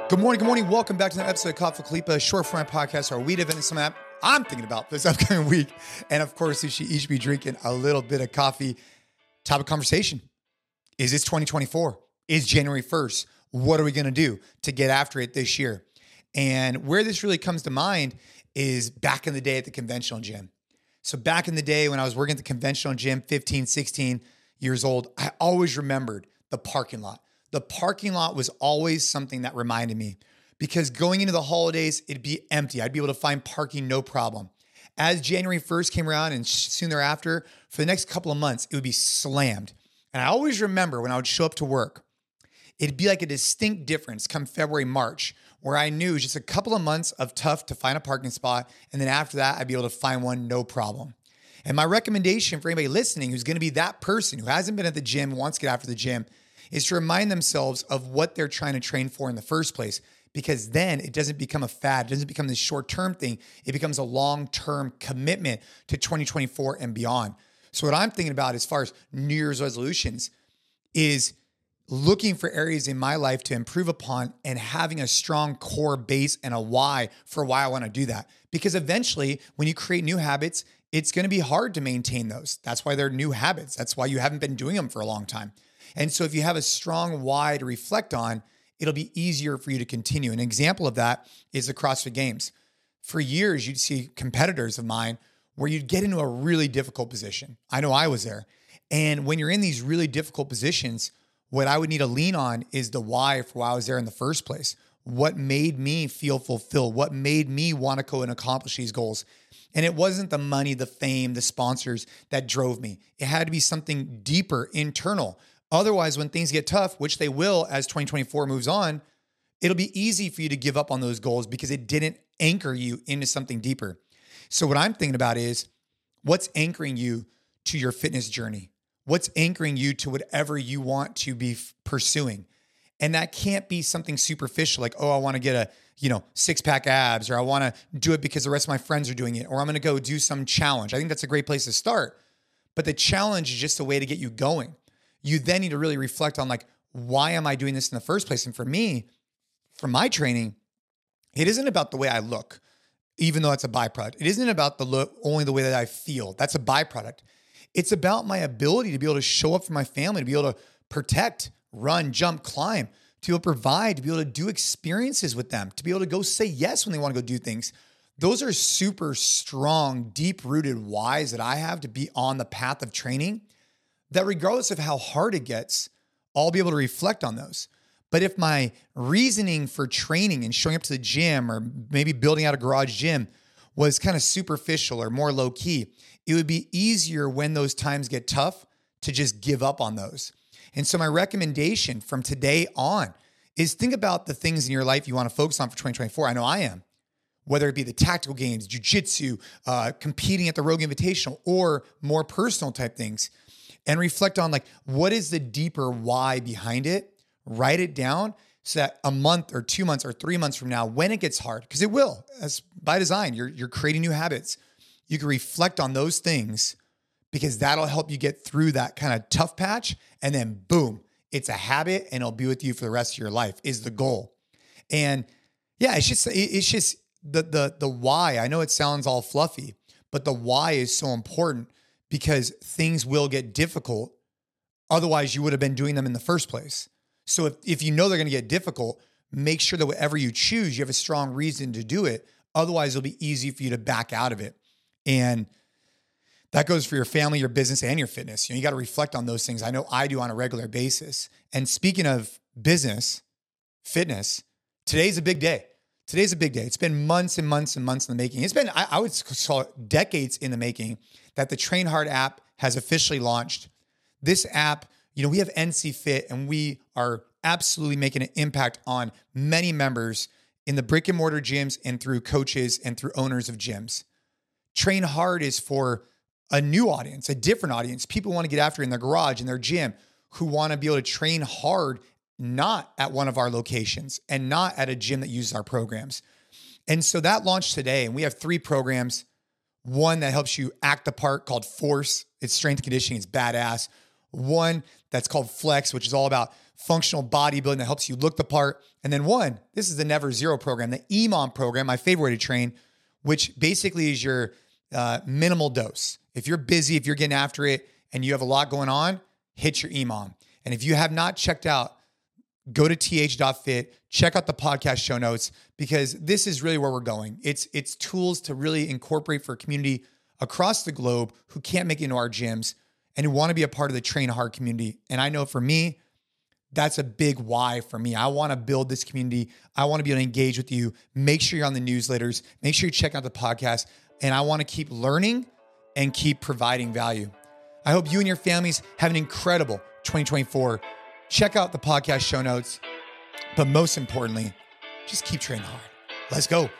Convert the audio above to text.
Good morning. Good morning. Welcome back to another episode of Coffee with Khalipa, a short format podcast, our weed event and some app I'm thinking about this upcoming week. And of course, you should each be drinking a little bit of coffee. Topic conversation. Is this 2024? Is January 1st? What are we going to do to get after it this year? And where this really comes to mind is back in the day at the conventional gym. So back in the day when I was working at the conventional gym, 15, 16 years old, I always remembered the parking lot. The parking lot was always something that reminded me because going into the holidays, it'd be empty. I'd be able to find parking, no problem. As January 1st came around and soon thereafter, for the next couple of months, it would be slammed. And I always remember when I would show up to work, it'd be like a distinct difference come February, March, where I knew it was just a couple of months of tough to find a parking spot. And then after that, I'd be able to find one, no problem. And my recommendation for anybody listening who's going to be that person who hasn't been at the gym, wants to get after the gym, is to remind themselves of what they're trying to train for in the first place, because then it doesn't become a fad. It doesn't become this short-term thing. It becomes a long-term commitment to 2024 and beyond. So what I'm thinking about as far as New Year's resolutions is looking for areas in my life to improve upon and having a strong core base and a why for why I want to do that. Because eventually, when you create new habits, it's going to be hard to maintain those. That's why they're new habits. That's why you haven't been doing them for a long time. And so if you have a strong why to reflect on, it'll be easier for you to continue. An example of that is the CrossFit Games. For years, you'd see competitors of mine where you'd get into a really difficult position. I know I was there. And when you're in these really difficult positions, what I would need to lean on is the why for why I was there in the first place. What made me feel fulfilled? What made me want to go and accomplish these goals? And it wasn't the money, the fame, the sponsors that drove me. It had to be something deeper, internal. Otherwise, when things get tough, which they will as 2024 moves on, it'll be easy for you to give up on those goals because it didn't anchor you into something deeper. So what I'm thinking about is what's anchoring you to your fitness journey? What's anchoring you to whatever you want to be pursuing? And that can't be something superficial like, oh, I want to get a, six-pack abs, or I want to do it because the rest of my friends are doing it, or I'm going to go do some challenge. I think that's a great place to start. But the challenge is just a way to get you going. You then need to really reflect on why am I doing this in the first place? And for me, for my training, it isn't about the way I look, even though it's a byproduct. It isn't about the look, only the way that I feel. That's a byproduct. It's about my ability to be able to show up for my family, to be able to protect, run, jump, climb, to be able to provide, to be able to do experiences with them, to be able to go say yes when they want to go do things. Those are super strong, deep-rooted whys that I have to be on the path of training, that regardless of how hard it gets, I'll be able to reflect on those. But if my reasoning for training and showing up to the gym or maybe building out a garage gym was kind of superficial or more low key, it would be easier when those times get tough to just give up on those. And so my recommendation from today on is think about the things in your life you want to focus on for 2024. I know I am. Whether it be the tactical games, jiu-jitsu, competing at the Rogue Invitational, or more personal type things. And reflect on what is the deeper why behind it? Write it down so that a month or 2 months or 3 months from now, when it gets hard, because it will, as by design, you're creating new habits. You can reflect on those things because that'll help you get through that kind of tough patch. And then boom, it's a habit and it'll be with you for the rest of your life is the goal. And yeah, it's just the why. I know it sounds all fluffy, but the why is so important. Because things will get difficult. Otherwise, you would have been doing them in the first place. So if you know they're going to get difficult, make sure that whatever you choose, you have a strong reason to do it. Otherwise, it'll be easy for you to back out of it. And that goes for your family, your business, and your fitness. You got to reflect on those things. I know I do on a regular basis. And speaking of business, fitness, today's a big day. Today's a big day. It's been months and months and months in the making. It's been, I would call it decades in the making that the Train Hard app has officially launched. This app, we have NC Fit and we are absolutely making an impact on many members in the brick and mortar gyms and through coaches and through owners of gyms. Train Hard is for a new audience, a different audience. People want to get after in their garage, in their gym, who want to be able to train hard, not at one of our locations and not at a gym that uses our programs. And so that launched today, and we have 3 programs. One that helps you act the part called Force. It's strength and conditioning. It's badass. One that's called Flex, which is all about functional bodybuilding that helps you look the part. And then this is the Never Zero program, the EMOM program, my favorite way to train, which basically is your minimal dose. If you're busy, if you're getting after it and you have a lot going on, hit your EMOM. And if you have not checked out, go to th.fit, check out the podcast show notes, because this is really where we're going. It's tools to really incorporate for a community across the globe who can't make it into our gyms and who want to be a part of the Train Hard community. And I know for me, that's a big why for me. I want to build this community. I want to be able to engage with you. Make sure you're on the newsletters. Make sure you check out the podcast. And I want to keep learning and keep providing value. I hope you and your families have an incredible 2024. Check out the podcast show notes. But most importantly, just keep training hard. Let's go.